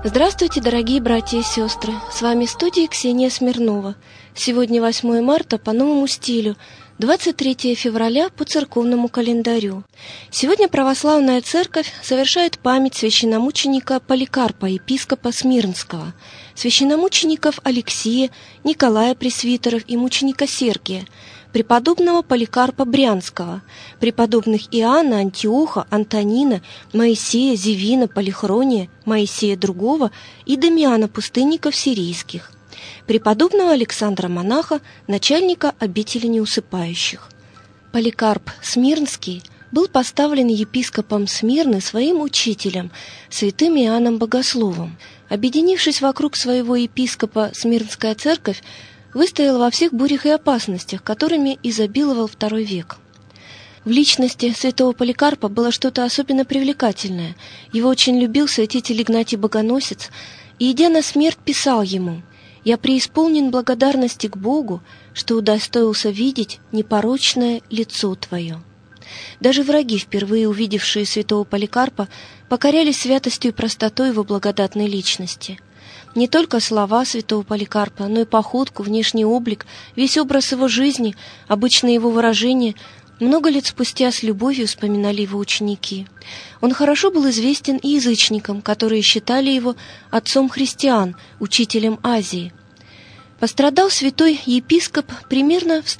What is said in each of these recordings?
Здравствуйте, дорогие братья и сестры! С вами в студии Ксения Смирнова. Сегодня 8 марта по новому стилю, 23 февраля по церковному календарю. Сегодня православная церковь совершает память священномученика Поликарпа, епископа Смирнского, священномучеников Алексия, Николая Пресвитеров и мученика Сергия, преподобного Поликарпа Брянского, преподобных Иоанна, Антиоха, Антонина, Моисея, Зевина, Полихрония, Моисея Другого и Дамиана Пустынников Сирийских, преподобного Александра Монаха, начальника обители неусыпающих. Поликарп Смирнский был поставлен епископом Смирны своим учителем, святым Иоанном Богословом. Объединившись вокруг своего епископа, Смирнская церковь выстоял во всех бурях и опасностях, которыми изобиловал II век. В личности святого Поликарпа было что-то особенно привлекательное. Его очень любил святитель Игнатий Богоносец, и, идя на смерть, писал ему: «Я преисполнен благодарности к Богу, что удостоился видеть непорочное лицо Твое». Даже враги, впервые увидевшие святого Поликарпа, покорялись святостью и простотой его благодатной личности. Не только слова святого Поликарпа, но и походку, внешний облик, весь образ его жизни, обычные его выражения много лет спустя с любовью вспоминали его ученики. Он хорошо был известен и язычникам, которые считали его отцом христиан, учителем Азии. Пострадал святой епископ примерно в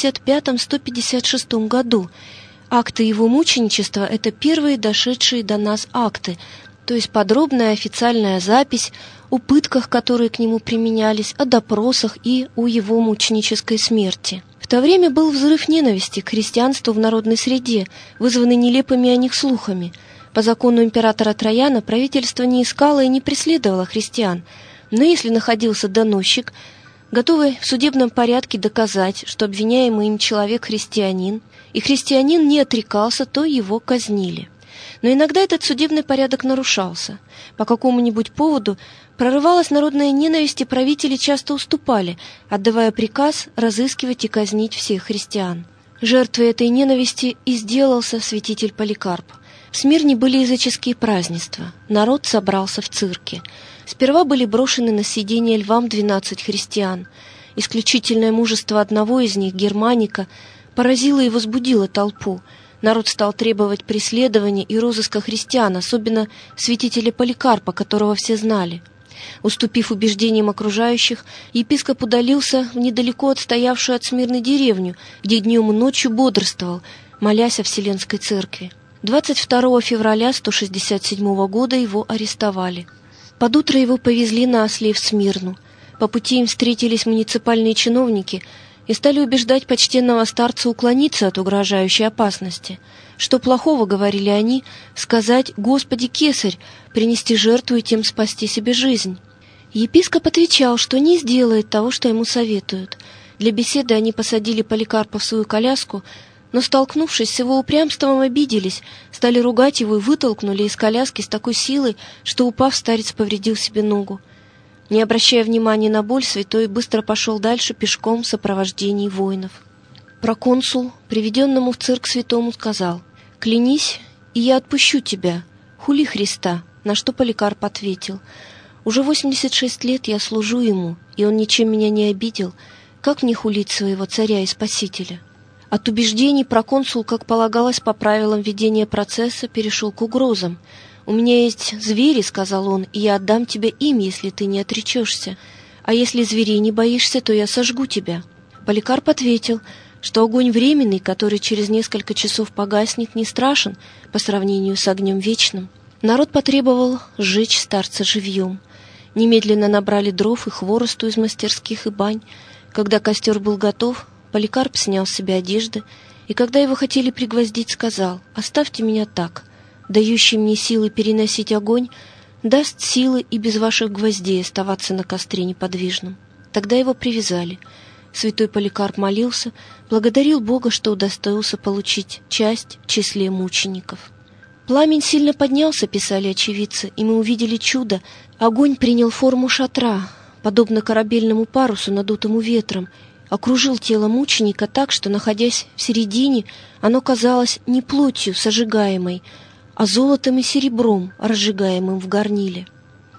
155-156 году. Акты его мученичества – это первые дошедшие до нас акты, то есть подробная официальная запись о пытках, которые к нему применялись, о допросах и о его мученической смерти. В то время был взрыв ненависти к христианству в народной среде, вызванный нелепыми о них слухами. По закону императора Трояна правительство не искало и не преследовало христиан, но если находился доносчик, готовый в судебном порядке доказать, что обвиняемый им человек христианин, и христианин не отрекался, то его казнили. Но иногда этот судебный порядок нарушался. По какому-нибудь поводу прорывалась народная ненависть, и правители часто уступали, отдавая приказ разыскивать и казнить всех христиан. Жертвой этой ненависти и сделался святитель Поликарп. В Смирне были языческие празднества. Народ собрался в цирке. Сперва были брошены на съедение львам 12 христиан. Исключительное мужество одного из них, Германика, поразило и возбудило толпу. Народ стал требовать преследования и розыска христиан, особенно святителя Поликарпа, которого все знали. Уступив убеждениям окружающих, епископ удалился в недалеко отстоявшую от Смирны деревню, где днем и ночью бодрствовал, молясь о Вселенской Церкви. 22 февраля 167 года его арестовали. Под утро его повезли на осле в Смирну. По пути им встретились муниципальные чиновники и стали убеждать почтенного старца уклониться от угрожающей опасности. Что плохого, говорили они, сказать «Господи, кесарь», принести жертву и тем спасти себе жизнь. Епископ отвечал, что не сделает того, что ему советуют. Для беседы они посадили Поликарпа в свою коляску, но, столкнувшись с его упрямством, обиделись, стали ругать его и вытолкнули из коляски с такой силой, что, упав, старец повредил себе ногу. Не обращая внимания на боль, святой быстро пошел дальше пешком в сопровождении воинов. Проконсул, приведенному в цирк святому, сказал: «Клянись, и я отпущу тебя, хули Христа», на что Поликарп ответил: «Уже 86 лет я служу ему, и он ничем меня не обидел, как мне хулить своего царя и спасителя?» От убеждений проконсул, как полагалось по правилам ведения процесса, перешел к угрозам. «У меня есть звери, — сказал он, — и я отдам тебе им, если ты не отречешься. А если зверей не боишься, то я сожгу тебя». Поликарп ответил, что огонь временный, который через несколько часов погаснет, не страшен по сравнению с огнем вечным. Народ потребовал сжечь старца живьем. Немедленно набрали дров и хворосту из мастерских и бань. Когда костер был готов, Поликарп снял с себя одежды, и когда его хотели пригвоздить, сказал: «Оставьте меня так. Дающий мне силы переносить огонь даст силы и без ваших гвоздей оставаться на костре неподвижным». Тогда его привязали. Святой Поликарп молился, благодарил Бога, что удостоился получить часть в числе мучеников. «Пламень сильно поднялся, — писали очевидцы, — и мы увидели чудо. Огонь принял форму шатра, подобно корабельному парусу, надутому ветром, окружил тело мученика так, что, находясь в середине, оно казалось не плотью сожигаемой, а золотом и серебром, разжигаемым в горниле.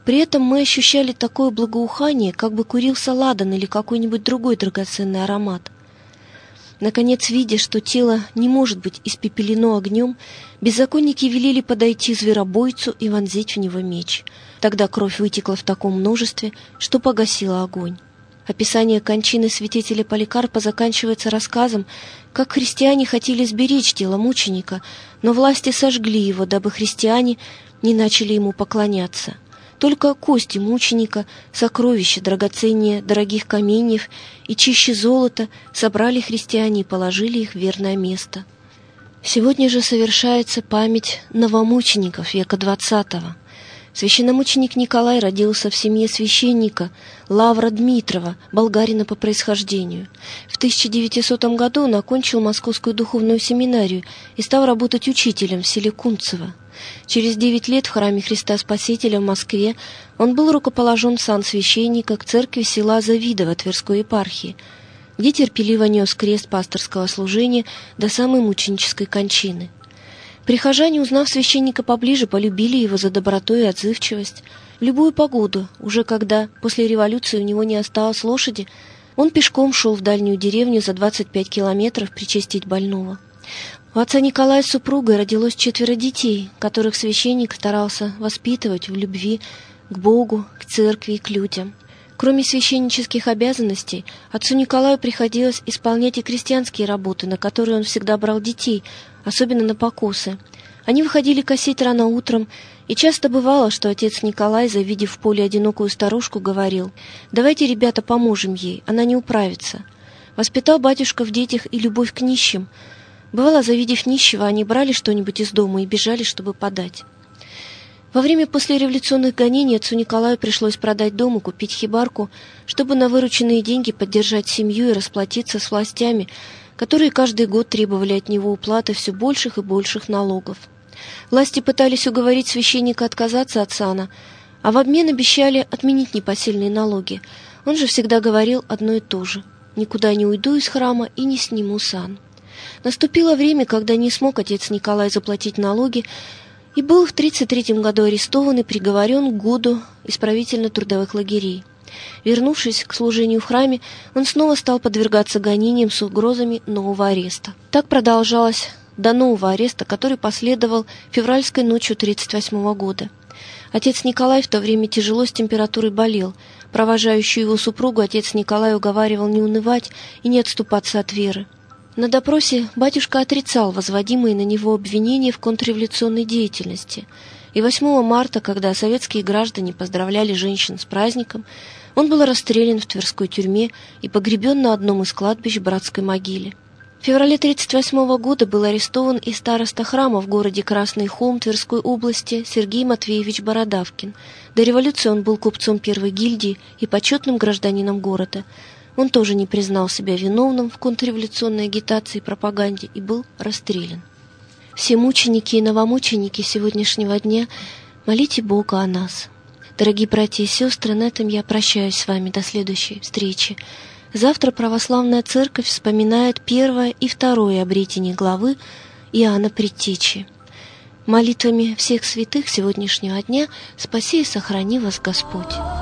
При этом мы ощущали такое благоухание, как бы курился ладан или какой-нибудь другой драгоценный аромат. Наконец, видя, что тело не может быть испепелено огнем, беззаконники велели подойти зверобойцу и вонзить в него меч. Тогда кровь вытекла в таком множестве, что погасила огонь. Описание кончины святителя Поликарпа заканчивается рассказом, как христиане хотели сберечь тело мученика, но власти сожгли его, дабы христиане не начали ему поклоняться. Только кости мученика, сокровища драгоценнее дорогих каменьев и чище золота собрали христиане и положили их в верное место. Сегодня же совершается память новомучеников века XX. Священномученик Николай родился в семье священника Лавра Дмитрова, болгарина по происхождению. В 1900 году он окончил Московскую духовную семинарию и стал работать учителем в селе Кунцево. Через 9 лет в храме Христа Спасителя в Москве он был рукоположен в сан священника к церкви села Завидово Тверской епархии, где терпеливо нес крест пасторского служения до самой мученической кончины. Прихожане, узнав священника поближе, полюбили его за доброту и отзывчивость. В любую погоду, уже когда после революции у него не осталось лошади, он пешком шел в дальнюю деревню за 25 километров причастить больного. У отца Николая с супругой родилось 4 детей, которых священник старался воспитывать в любви к Богу, к церкви и к людям. Кроме священнических обязанностей, отцу Николаю приходилось исполнять и крестьянские работы, на которые он всегда брал детей, особенно на покосы. Они выходили косить рано утром, и часто бывало, что отец Николай, завидев в поле одинокую старушку, говорил: «Давайте, ребята, поможем ей, она не управится». Воспитал батюшка в детях и любовь к нищим. Бывало, завидев нищего, они брали что-нибудь из дома и бежали, чтобы подать. Во время послереволюционных гонений отцу Николаю пришлось продать дом и купить хибарку, чтобы на вырученные деньги поддержать семью и расплатиться с властями, которые каждый год требовали от него уплаты все больших и больших налогов. Власти пытались уговорить священника отказаться от сана, а в обмен обещали отменить непосильные налоги. Он же всегда говорил одно и то же: «Никуда не уйду из храма и не сниму сан». Наступило время, когда не смог отец Николай заплатить налоги, и был в 1933 году арестован и приговорен к году исправительно-трудовых лагерей. Вернувшись к служению в храме, он снова стал подвергаться гонениям с угрозами нового ареста. Так продолжалось до нового ареста, который последовал февральской ночью 1938 года. Отец Николай в то время тяжело с температурой болел. Провожающую его супругу отец Николай уговаривал не унывать и не отступаться от веры. На допросе батюшка отрицал возводимые на него обвинения в контрреволюционной деятельности, и 8 марта, когда советские граждане поздравляли женщин с праздником, он был расстрелян в Тверской тюрьме и погребен на одном из кладбищ в братской могиле. В феврале 1938 года был арестован и староста храма в городе Красный Холм Тверской области Сергей Матвеевич Бородавкин. До революции он был купцом первой гильдии и почетным гражданином города. Он тоже не признал себя виновным в контрреволюционной агитации и пропаганде и был расстрелян. Все мученики и новомученики сегодняшнего дня, молите Бога о нас. Дорогие братья и сестры, на этом я прощаюсь с вами до следующей встречи. Завтра Православная Церковь вспоминает 1 и 2 обретение главы Иоанна Предтечи. Молитвами всех святых сегодняшнего дня спаси и сохрани вас Господь.